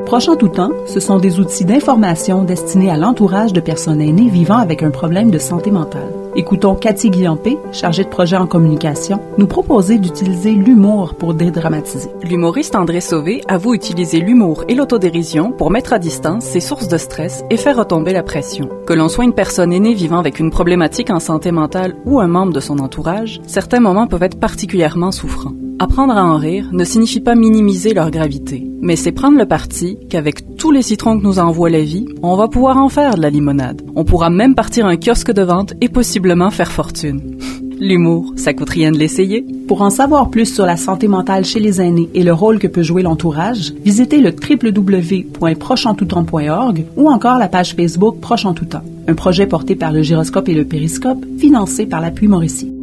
Proche en tout temps, ce sont des outils d'information destinés à l'entourage de personnes aînées vivant avec un problème de santé mentale. Écoutons Cathy Guillampé, chargée de projet en communication, nous proposer d'utiliser l'humour pour dédramatiser. L'humoriste André Sauvé avoue utiliser l'humour et l'autodérision pour mettre à distance ses sources de stress et faire retomber la pression. Que l'on soit une personne aînée vivant avec une problématique en santé mentale ou un membre de son entourage, certains moments peuvent être particulièrement souffrants. Apprendre à en rire ne signifie pas minimiser leur gravité, mais c'est prendre le parti qu'avec tous les citrons que nous envoie la vie, on va pouvoir en faire de la limonade. On pourra même partir un kiosque de vente et possiblement faire fortune. L'humour, ça coûte rien de l'essayer. Pour en savoir plus sur la santé mentale chez les aînés et le rôle que peut jouer l'entourage, visitez le www.procheentoutemps.org ou encore la page Facebook Proche en tout temps, un projet porté par le Gyroscope et le Périscope, financé par l'Appui Mauricie.